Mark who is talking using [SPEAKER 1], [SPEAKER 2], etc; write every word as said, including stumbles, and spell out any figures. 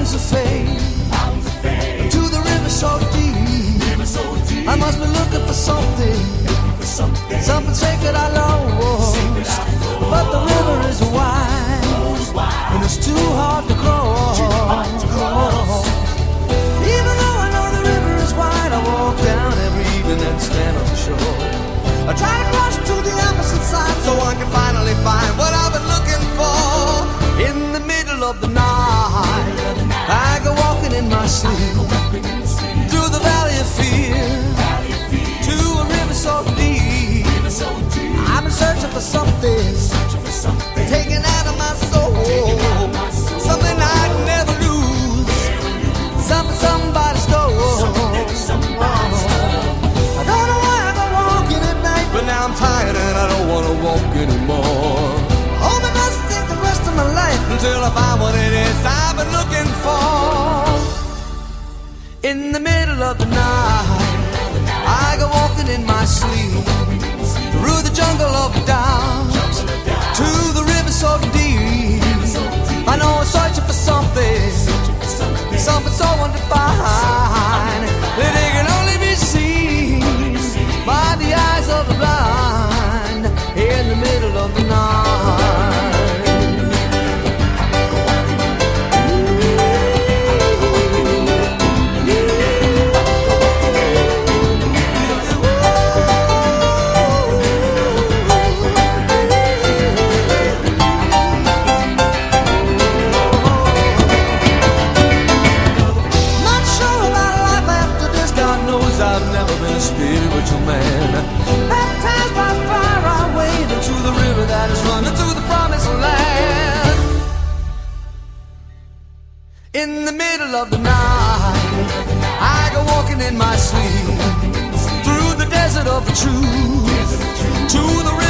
[SPEAKER 1] mountains of fame, to the river so deep. I must be looking for something, something sacred I lost. But the river is wide, and it's too hard to cross. Even though I know the river is wide, I walk down every evening and stand on the shore. I try to cross to the opposite side so I can finally find what I've been looking for. In the middle of the night, I go walking in my sleep, through the valley of fear, to a river so deep. I've been searching for something, taken out of my soul, something I'd never lose, something somebody stole. I don't know why I go walking at night, but now I'm tired and I don't want to walk anymore. Hope it doesn't take the rest of my life until I find what it is I've been looking for. In the middle of the night, I go walking in my sleep, through the jungle of doubt, to the river so deep. I know I'm searching for something, something so undefined, that it can only be seen by the eyes of the blind. In the middle of the night, I've never been a spiritual man. Baptized by fire, I wade into the river that is running to the promised land. In the middle of the night, I go walking in my sleep, through the desert of the truth, to the river